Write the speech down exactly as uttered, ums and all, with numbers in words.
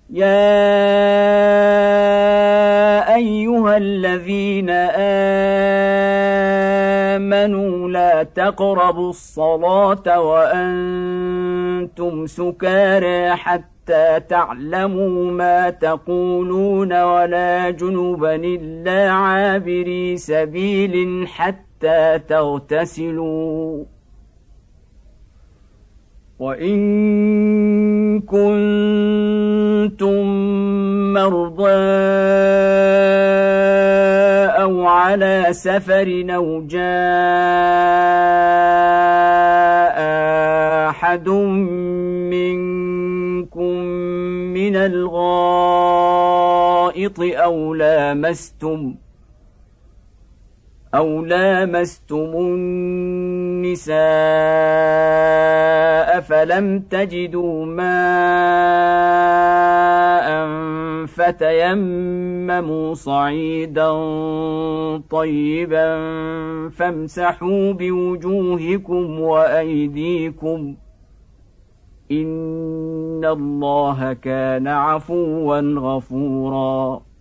يا أيها الذين آمنوا لا تقربوا الصلاة وأنتم سكارى حتى تعلموا ما تقولون ولا جنبا إلا عابري سبيل حتى تغتسلوا وإن كنتم مرضى أو على سفر أو جاء أحد منكم من الغائط أو لامستم أو لامستم النساء فلم تجدوا ماء فتيمموا صعيدا طيبا فامسحوا بوجوهكم وأيديكم إن الله كان عفوا غفورا